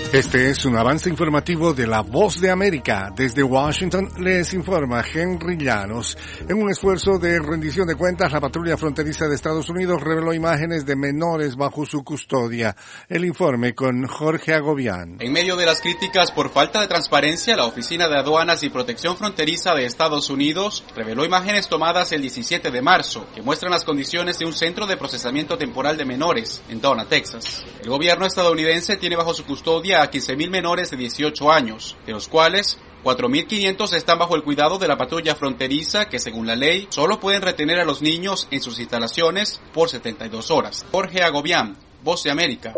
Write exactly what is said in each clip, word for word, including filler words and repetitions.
Este es un avance informativo de La Voz de América. Desde Washington les informa Henry Llanos. En un esfuerzo de rendición de cuentas, la patrulla fronteriza de Estados Unidos reveló imágenes de menores bajo su custodia. El informe con Jorge Agobián. En medio de las críticas por falta de transparencia, la Oficina de Aduanas y Protección Fronteriza de Estados Unidos reveló imágenes tomadas el diecisiete de marzo que muestran las condiciones de un centro de procesamiento temporal de menores en Donna, Texas. El gobierno estadounidense tiene bajo su custodia a quince mil menores de dieciocho años, de los cuales cuatro mil quinientos están bajo el cuidado de la patrulla fronteriza que, según la ley, solo pueden retener a los niños en sus instalaciones por setenta y dos horas. Jorge Agobián, Voz de América.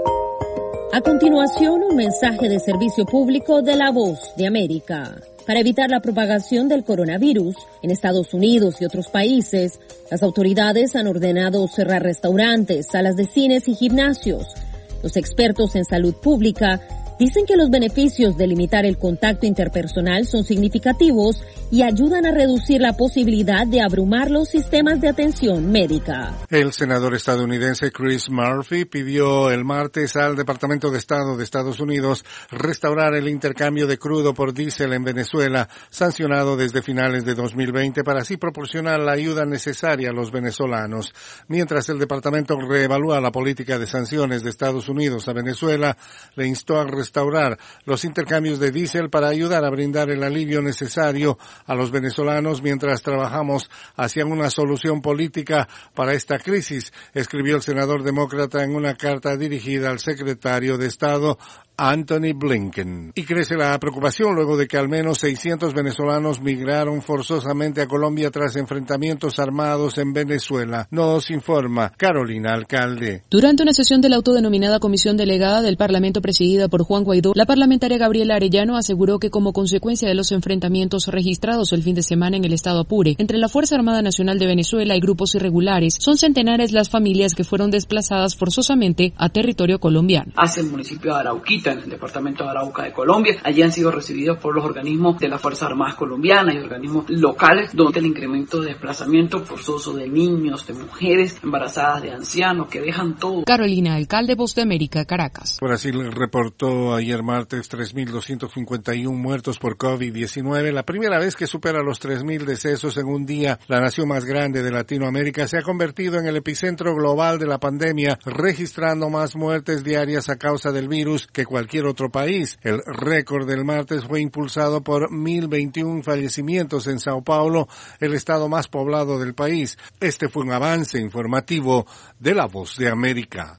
A continuación, un mensaje de servicio público de La Voz de América. Para evitar la propagación del coronavirus en Estados Unidos y otros países, las autoridades han ordenado cerrar restaurantes, salas de cines y gimnasios. Los expertos en salud pública dicen que los beneficios de limitar el contacto interpersonal son significativos y ayudan a reducir la posibilidad de abrumar los sistemas de atención médica. El senador estadounidense Chris Murphy pidió el martes al Departamento de Estado de Estados Unidos restaurar el intercambio de crudo por diésel en Venezuela, sancionado desde finales de dos mil veinte, para así proporcionar la ayuda necesaria a los venezolanos. Mientras el departamento reevalúa la política de sanciones de Estados Unidos a Venezuela, le instó a restaurar restaurar los intercambios de diésel para ayudar a brindar el alivio necesario a los venezolanos mientras trabajamos hacia una solución política para esta crisis, escribió el senador demócrata en una carta dirigida al secretario de Estado Anthony Blinken. Y crece la preocupación luego de que al menos seiscientos venezolanos migraron forzosamente a Colombia tras enfrentamientos armados en Venezuela. Nos informa Carolina Alcalde. Durante una sesión de la autodenominada Comisión Delegada del Parlamento presidida por Juan Guaidó, la parlamentaria Gabriela Arellano aseguró que como consecuencia de los enfrentamientos registrados el fin de semana en el estado Apure entre la Fuerza Armada Nacional de Venezuela y grupos irregulares, son centenares las familias que fueron desplazadas forzosamente a territorio colombiano. Hacia el municipio de Arauquita, en el departamento de Arauca de Colombia. Allí han sido recibidos por los organismos de las Fuerzas Armadas colombianas y organismos locales, donde el incremento de desplazamiento forzoso de niños, de mujeres embarazadas, de ancianos, que dejan todo. Carolina Alcalde, Voz de América, Caracas. Brasil reportó ayer martes tres mil doscientos cincuenta y uno muertos por COVID diecinueve, la primera vez que supera los tres mil decesos en un día. La nación más grande de Latinoamérica se ha convertido en el epicentro global de la pandemia, registrando más muertes diarias a causa del virus que cualquier otro país. El récord del martes fue impulsado por mil veintiuno fallecimientos en Sao Paulo, el estado más poblado del país. Este fue un avance informativo de La Voz de América.